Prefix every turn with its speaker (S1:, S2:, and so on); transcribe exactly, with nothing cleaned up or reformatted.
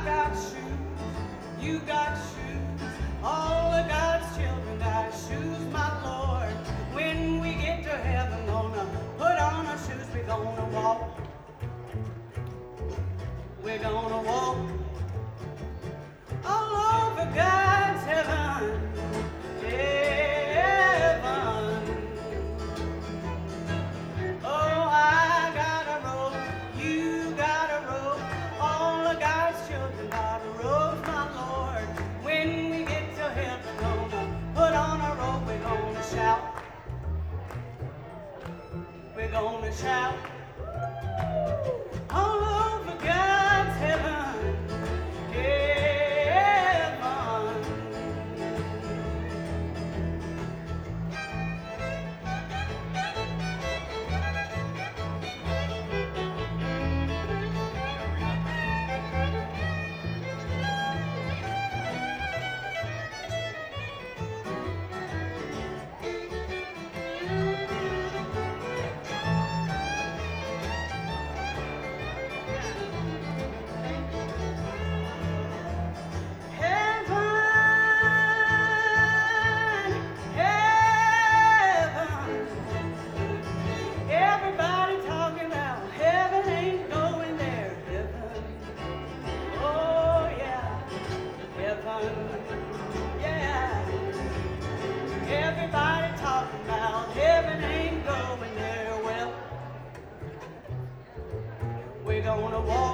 S1: got shoes, you got shoes, all of God's children got shoes, my Lord. When we get to heaven, gonna put on our shoes, we're gonna walk. We're gonna walk all over God's heaven, heaven. Oh, I got a robe, you got a robe, all of God's children got a robe, my Lord. When we get to heaven, gonna put on a robe, we're gonna shout. We're gonna shout all over God's heaven, heaven. Yeah, everybody talking about heaven ain't going there. Well, we're gonna walk.